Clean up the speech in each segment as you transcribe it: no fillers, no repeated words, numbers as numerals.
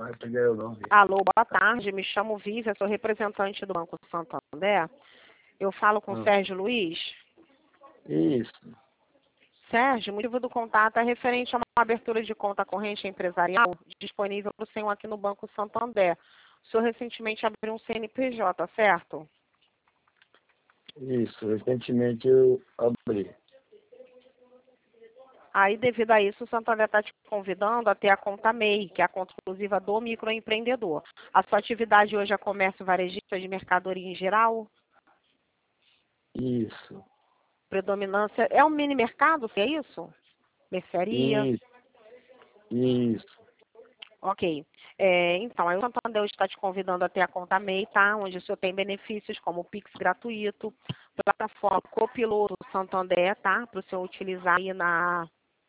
Vai pegar eu não, filho. Alô, boa tarde. Me chamo Vívia, sou representante do Banco Santander. Eu falo com o Sérgio Luiz. Isso. Sérgio, o motivo do contato é referente a uma abertura de conta corrente empresarial disponível para o senhor aqui no Banco Santander. O senhor recentemente abriu um CNPJ, certo? Isso. Recentemente eu abri. Aí, devido a isso, o Santander está te convidando a ter a conta MEI, que é a conta exclusiva do microempreendedor. A sua atividade hoje é comércio varejista de mercadoria em geral? Isso. Predominância é um mini mercado, é isso? Mercearia? Isso. Ok. Então, aí o Santander está te convidando a ter a conta MEI, tá? Onde o senhor tem benefícios como o Pix gratuito, plataforma Copiloto Santander, tá? Para o senhor utilizar aí na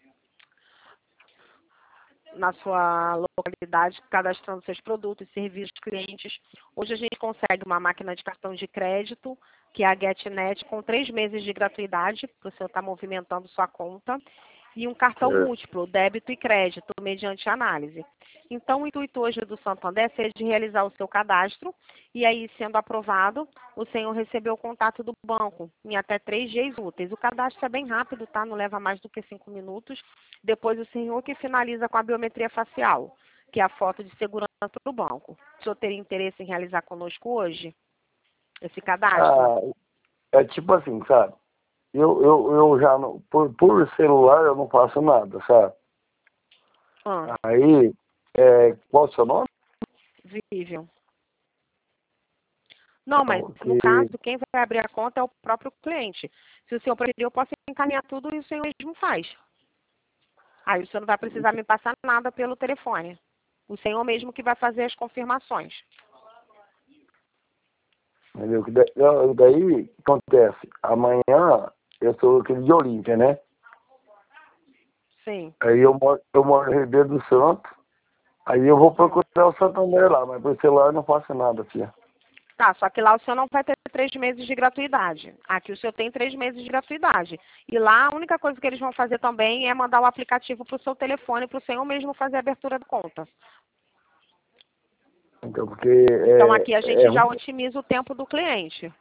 sua localidade, cadastrando seus produtos, serviços, clientes. Hoje a gente consegue uma máquina de cartão de crédito, que é a GetNet, com 3 meses de gratuidade, para o senhor estar movimentando sua conta, e um cartão múltiplo, débito e crédito, mediante análise. Então, o intuito hoje do Santander seria de realizar o seu cadastro, e aí, sendo aprovado, o senhor recebeu o contato do banco em até 3 dias úteis. O cadastro é bem rápido, tá? Não leva mais do que 5 minutos. Depois, o senhor que finaliza com a biometria facial, que é a foto de segurança do banco. O senhor teria interesse em realizar conosco hoje esse cadastro? É tipo assim, sabe? Eu já não, por celular eu não faço nada, sabe? Aí, qual o seu nome? Vivian. Não, mas Porque... no caso, quem vai abrir a conta é o próprio cliente. Se o senhor preferir, eu posso encaminhar tudo e o senhor mesmo faz. Aí o senhor não vai precisar me passar nada pelo telefone. O senhor mesmo que vai fazer as confirmações. Entendeu? Daí acontece, amanhã eu sou aquele de Olímpia, né? Sim. Aí eu moro em Ribeiro do Santo, aí eu vou procurar o Santander lá, mas por celular eu não faço nada, filha. Tá, só que lá o senhor não vai ter 3 meses de gratuidade. Aqui o senhor tem 3 meses de gratuidade. E lá a única coisa que eles vão fazer também é mandar o aplicativo para o seu telefone, para o senhor mesmo fazer a abertura da conta. Então, porque... Então aqui a gente já otimiza o tempo do cliente.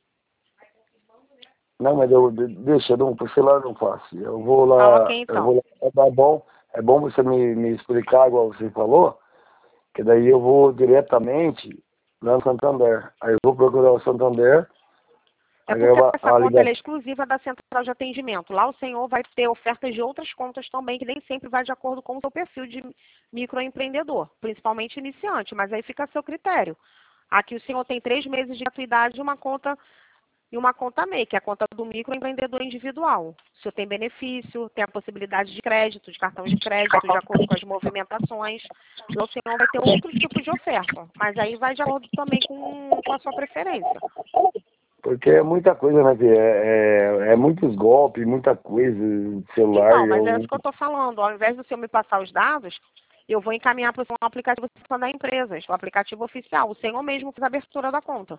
Não, mas deixa, por celular eu não faço. Eu vou lá, Tá, ok, então. eu vou lá, é bom você me explicar, igual você falou, que daí eu vou diretamente lá no Santander. Aí eu vou procurar o Santander. É porque essa conta ela é exclusiva da central de atendimento. Lá o senhor vai ter ofertas de outras contas também, que nem sempre vai de acordo com o seu perfil de microempreendedor, principalmente iniciante, mas aí fica a seu critério. Aqui o senhor tem 3 meses de gratuidade e uma conta MEI, que é a conta do microempreendedor individual. O senhor tem benefício, tem a possibilidade de crédito, de cartão de crédito, de acordo com as movimentações. Lá o senhor vai ter outro tipo de oferta, mas aí vai de acordo também com a sua preferência. Porque é muita coisa, né, filho? É muitos golpes, muita coisa, celular. Então, mas é isso que eu estou falando. Ao invés do senhor me passar os dados, eu vou encaminhar para o senhor um aplicativo da empresa, o aplicativo oficial. O senhor mesmo faz a abertura da conta.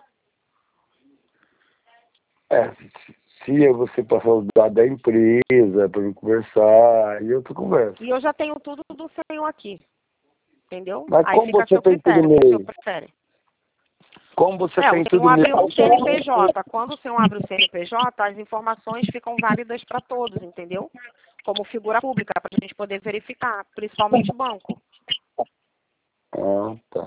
Se você passar os dados da empresa para me conversar, aí eu tô conversa. E eu já tenho tudo do senhor aqui. Entendeu? Mas Aí como fica a você seu tem tudo critério, o que o senhor mesmo? prefere. Como você tem O tudo senhor abriu mesmo? um CNPJ. Quando o senhor abre o CNPJ, as informações ficam válidas para todos, entendeu? Como figura pública, para a gente poder verificar, principalmente banco. Ah, tá.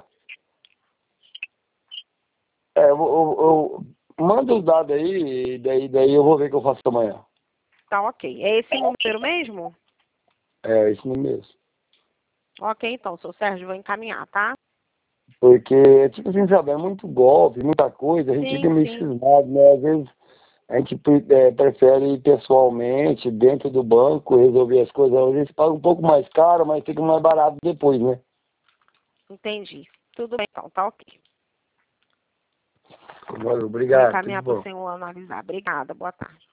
Manda os dados aí, e daí eu vou ver o que eu faço amanhã. Tá, ok. É esse número mesmo? É, isso mesmo. Ok, então, seu Sérgio, vou encaminhar, tá? Porque, tipo assim, sabe, é muito golpe, muita coisa, a gente fica meio cismado, né? Às vezes a gente prefere ir pessoalmente, dentro do banco, resolver as coisas. Às vezes paga um pouco mais caro, mas fica mais barato depois, né? Entendi. Tudo bem, então, tá ok. Valeu, Vou obrigado, tudo encaminhar para o bom. senhor analisar. Obrigada, boa tarde.